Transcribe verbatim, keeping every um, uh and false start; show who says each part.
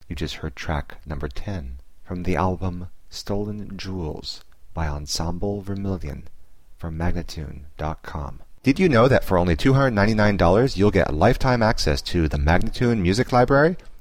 Speaker 1: You just heard track number ten from the album Stolen Jewels by Ensemble Vermilion from Magnatune dot com. Did you know that for only two hundred ninety-nine dollars you'll get lifetime access to the Magnatune Music Library?